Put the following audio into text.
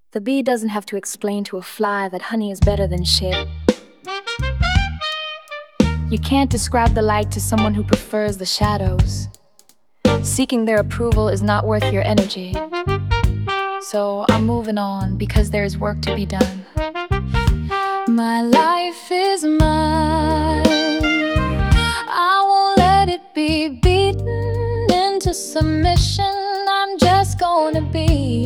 The bee doesn't have to explain to a fly that honey is better than shit. You can't describe the light to someone who prefers the shadows. Seeking their approval is not worth your energy. So I'm moving on because there's work to be done. My life is mine. I won't let it be beaten into submission. I'm just gonna be